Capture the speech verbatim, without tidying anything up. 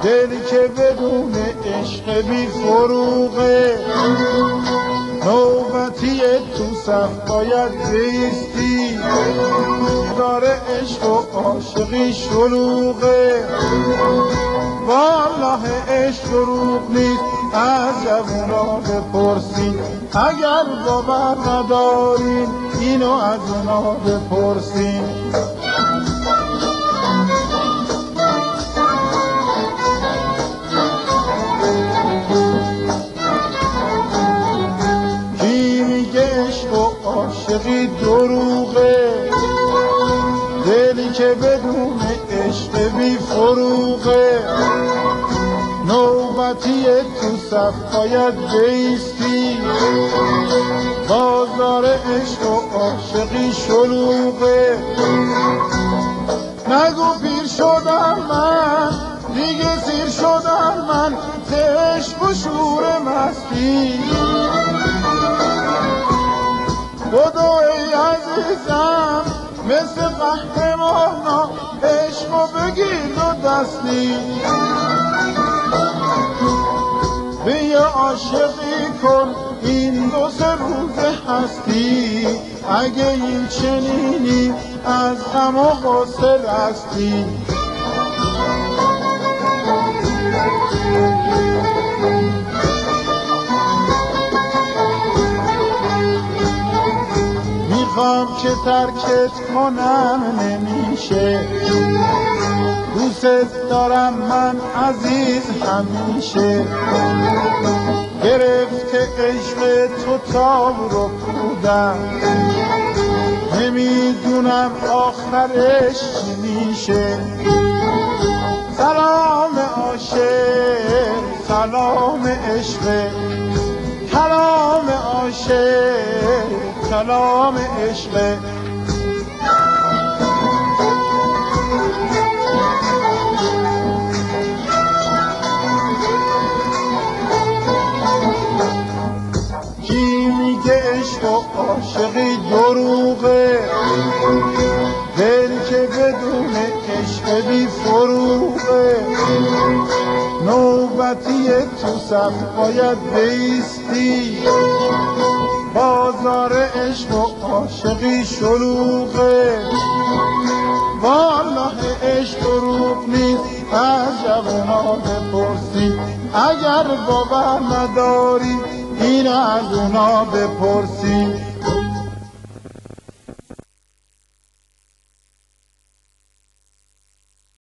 دلی که بدون عشق بی فروغه، نوبتی تو صف باید بیستی، داره عشق و عاشقی شلوغه. والله عشق دروغ نیست، از جوونا بپرسین، اگر باور ندارین اینو از اونا بپرسین. کی میگه عشق و عاشقی دروغه، دلی که بدون عشق بی فروغه، نوبتی تو صف باید بیستی، بازار عشق و عاشقی شلوغه. نگو پیر شدم من، دیگه سیر شدم من، ز عشق و شور مستی. بدو ای عزیزم مثل قهرمانا، عشقو بگیر دو دستی، بیا عاشقی کن این دو سه روز هستی. اگه این چنینی از غم و غصه رستی، میخوام که ترکت کنم نمیشه، دوست دارم من عزیز همیشه. گرفته عشق تو تاب رو بودم، نمیدونم آخرش چی میشه. سلام عاشق سلام عشق، کلام عاشق کلام عشق. عشق و عاشقی دروغه، دل که بدون عشق بی فروغه، نوبتی تو صف باید بیستی، بازار عشق و عاشقی شلوغه. والله عشق دروغ نیست، از جوونا بپرسی، اگر باور نداری این از اونا بپرسی.